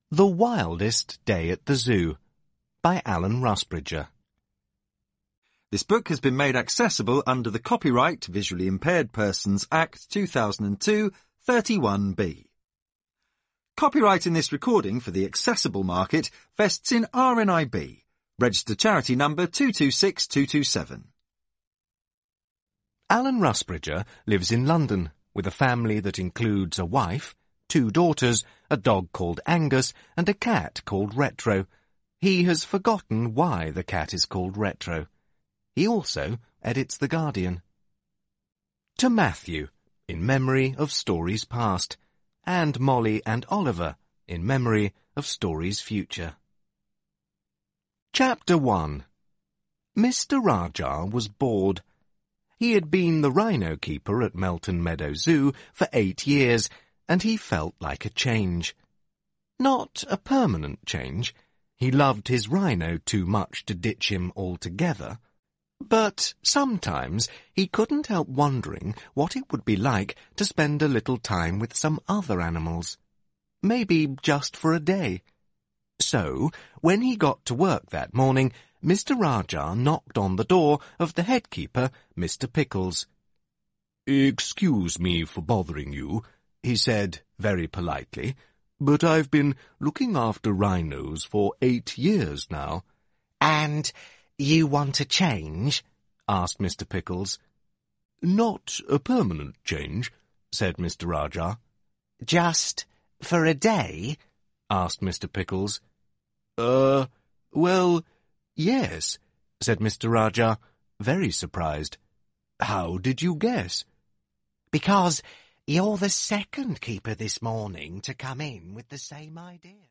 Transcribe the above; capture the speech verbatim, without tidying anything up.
The Wildest Day at the Zoo by Alan Rusbridger. This book has been made accessible under the Copyright Visually Impaired Persons Act two thousand two, thirty-one B. Copyright in this recording for the accessible market vests in R N I B, registered charity number two two six two two seven. Alan Rusbridger lives in London with a family that includes a wife, two daughters, a dog called Angus, and a cat called Retro. He has forgotten why the cat is called Retro. He also edits The Guardian. To Matthew, in memory of stories past, and Molly and Oliver, in memory of stories future. Chapter one. Mister Rajah was bored. He had been the rhino keeper at Melton Meadow Zoo for eight years, and he felt like a change. Not a permanent change. He loved his rhino too much to ditch him altogether. But sometimes he couldn't help wondering what it would be like to spend a little time with some other animals. Maybe just for a day. So, when he got to work that morning, Mister Rajah knocked on the door of the head keeper, Mister Pickles. "Excuse me for bothering you," he said very politely, "but I've been looking after rhinos for eight years now." "And you want a change?" asked Mister Pickles. "Not a permanent change," said Mister Rajah. "Just for a day?" asked Mister Pickles. Uh, well, yes," said Mister Rajah, very surprised. "How did you guess?" "Because you're the second keeper this morning to come in with the same idea."